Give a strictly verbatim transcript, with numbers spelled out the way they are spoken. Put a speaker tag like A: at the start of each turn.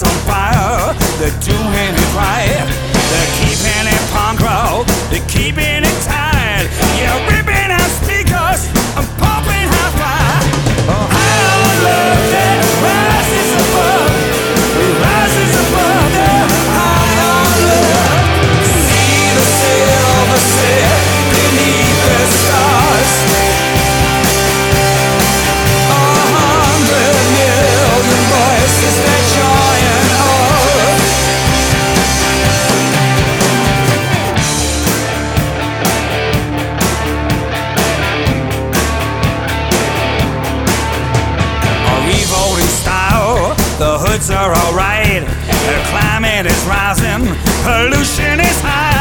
A: on fire. They're doing it right. They're keeping it punk rock. They're keeping it tight. Yeah, ripping out speakers and pumping hi-fi. Oh, high on love that rises above, rises above the high on love. See the silver set beneath the stars. A hundred million voices that join us. A revolting style, the hoods are alright. The climate is rising, pollution is high.